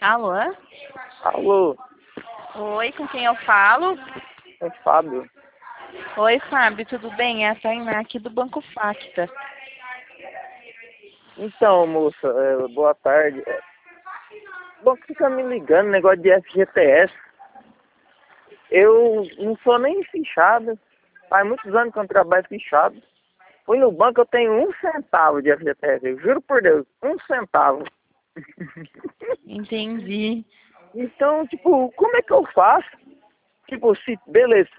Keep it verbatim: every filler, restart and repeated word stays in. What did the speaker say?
Alô? Alô, Oi, com quem eu falo? é Fábio. Oi, Fábio, tudo bem? É a Tainá aqui do Banco Facta. Então, moça, é, boa tarde. É, bom, que fica me ligando, negócio de F G T S. Eu não sou nem fichado. Faz muitos anos que eu não trabalho fichado. Fui no banco, eu tenho um centavo de F G T S. Eu juro por Deus, um centavo. Entendi. Então, tipo, como é que eu faço? Tipo, se, beleza,